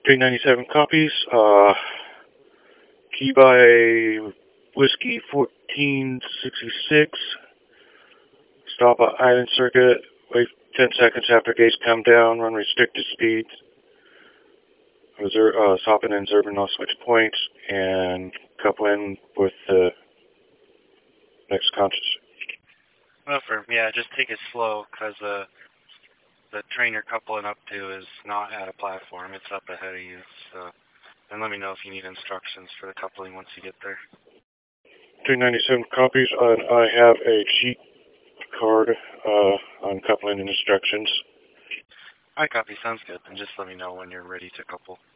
397 copies. Key by Whiskey 1466. Stop at Island Circuit. Wait 10 seconds after gates come down. Run restricted speeds. Stop in Zurban, no switch points, and couple in with the next conscious. Affirm. Yeah, just take it slow, because the train you're coupling up to is not at a platform. It's up ahead of you. So, and let me know if you need instructions for the coupling once you get there. 397 copies, and I have a cheat card on coupling and instructions. Alright, copy. Sounds good. And just let me know when you're ready to couple.